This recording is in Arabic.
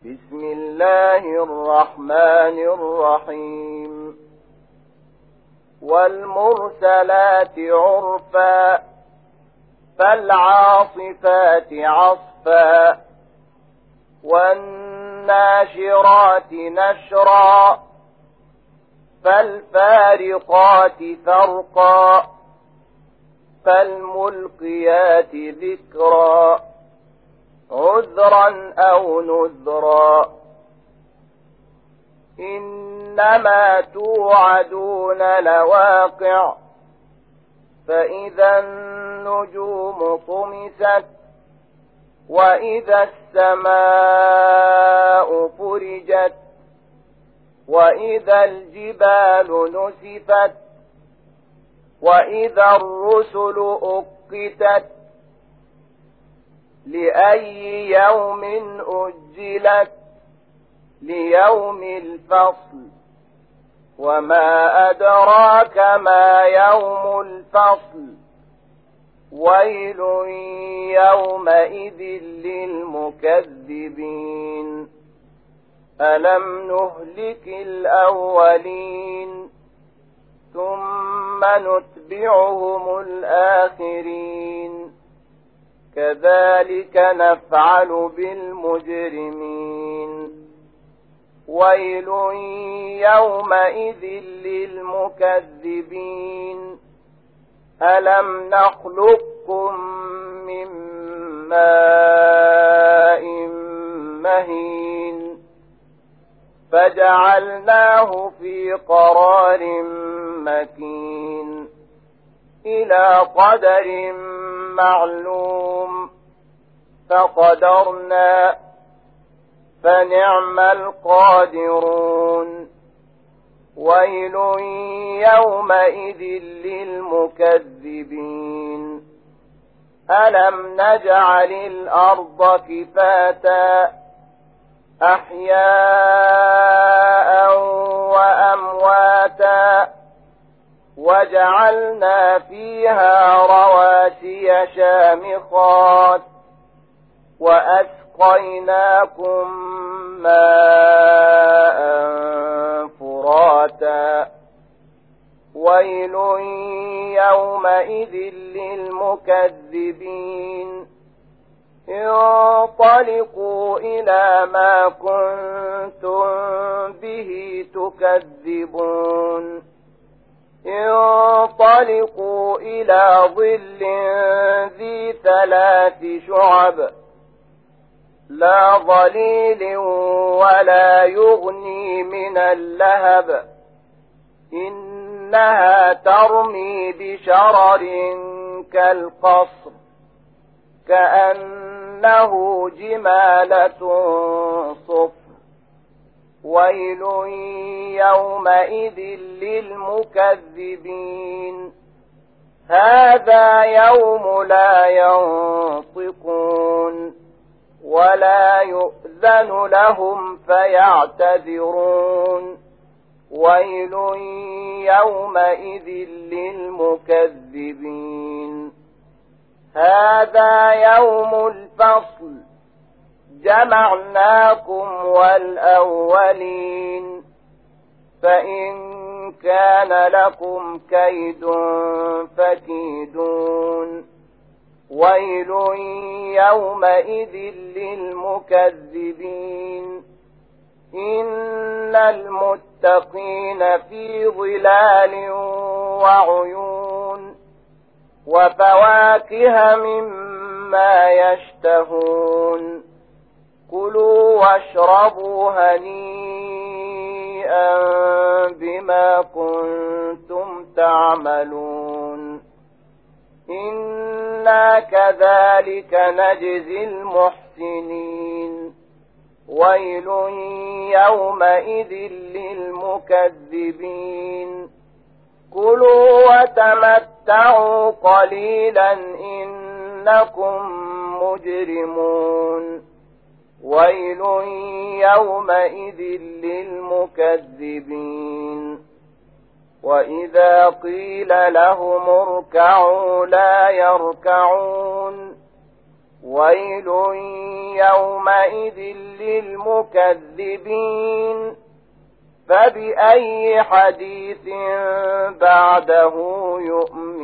بسم الله الرحمن الرحيم والمرسلات عرفا فالعاصفات عصفا والناشرات نشرا فالفارقات فرقا فالملقيات ذكرا عذرا أو نذرا إنما توعدون لواقع فإذا النجوم طمست وإذا السماء فرجت وإذا الجبال نسفت وإذا الرسل أقتت لأي يوم أجلت ليوم الفصل وما أدراك ما يوم الفصل ويل يومئذ للمكذبين ألم نهلك الأولين ثم نتبعهم الآخرين كذلك نفعل بالمجرمين ويل يومئذ للمكذبين ألم نخلقكم من ماء مهين فجعلناه في قرار مكين إلى قدر معلوم فقدرنا فنعم القادرون ويل يومئذ للمكذبين ألم نجعل الأرض كفاتا أحياء وأمواتا وجعلنا فيها رواسي شامخات وأسقيناكم ماء فراتا ويل يومئذ للمكذبين انطلقوا إلى ما كنتم به تكذبون انطلقوا إلى ظل ذي 3 شعب لا ظليل ولا يغني من اللهب إنها ترمي بشرر كالقصر كأنه جمالة صفر ويل يومئذ للمكذبين هذا يوم لا ينطقون ولا يؤذن لهم فيعتذرون ويل يومئذ للمكذبين هذا يوم الفصل جمعناكم والأولين فإن كان لكم كيد فكيدون ويل يومئذ للمكذبين إن المتقين في ظلال وعيون وفواكه مما يشتهون كلوا واشربوا هنيئا بما كنتم تعملون إنا كذلك نجزي المحسنين ويل يومئذ للمكذبين كلوا وتمتعوا قليلا إنكم مجرمون ويل يومئذ للمكذبين وإذا قيل لهم اركعوا لا يركعون ويل يومئذ للمكذبين فبأي حديث بعده يؤمن